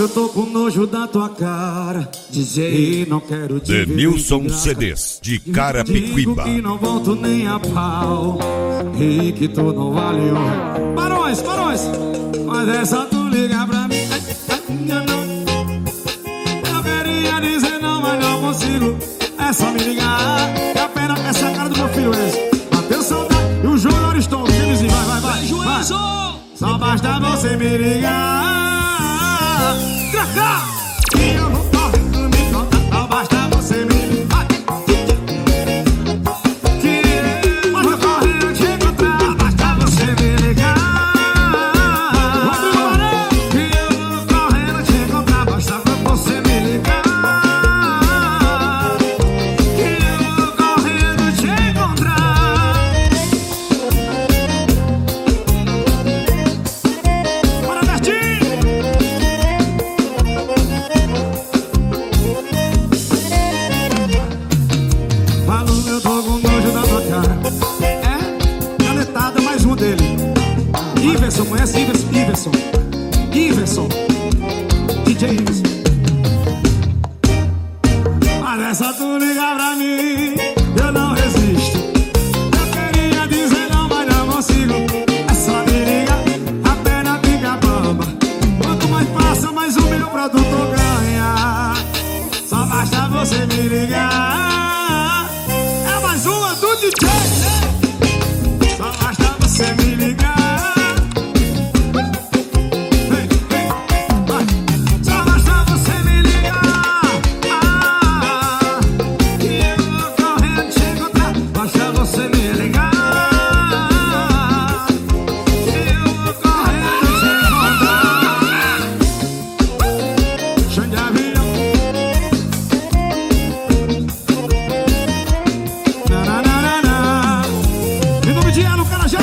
eu tô com nojo da tua cara. Dizer não quero te ver. Denilson CDs de Carapicuíba. Digo que não volto nem a pau e que tu não vale um. Barões, mas é só tu ligar pra mim. Eu queria dizer não, mas não consigo. É só me ligar. Que a pena, essa é a cara do meu filho esse. Bateu saudade e o João Ariston. Gênesis, vai. Só basta você me ligar. E eu vou correndo me contar. Só basta você me ligar. Que eu vou correndo te encontrar. Basta você me ligar. Que eu vou correndo te encontrar. Basta você me ligar. Que eu vou correndo te encontrar. Bora, Bertinho! Falou, eu tô com nojo da tua cara. É, canetada, mais um dele. Iverson, conhece Iverson? Iverson, DJ Iverson. Mas é só tu ligar pra mim, eu não resisto. Eu queria dizer não, mas não consigo. É só me ligar, a pena fica bamba. Quanto mais passa, mais o meu produto ganha. Só basta você me ligar. É mais uma do DJ. Só basta você me ligar. Vem, vai. Só basta você me ligar. Que eu vou correndo te encontrar. Basta você me ligar. Que eu vou correndo te encontrar. Chão de avião. Em nome de Elo, Carajé.